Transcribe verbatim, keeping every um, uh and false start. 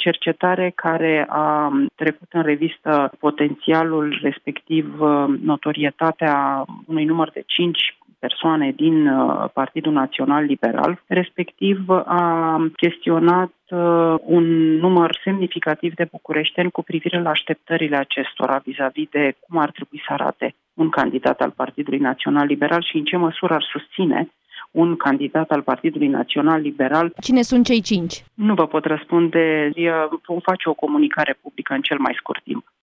cercetare care a trecut în revistă potențialul, respectiv notorietatea unui număr de cinci persoane din Partidul Național Liberal, respectiv a chestionat un număr semnificativ de bucureșteni cu privire la așteptările acestora vis-a-vis de cum ar trebui să arate un candidat al Partidului Național Liberal și în ce măsură ar susține un candidat al Partidului Național Liberal. Cine sunt cei cinci? Nu vă pot răspunde. Vom face o comunicare publică în cel mai scurt timp.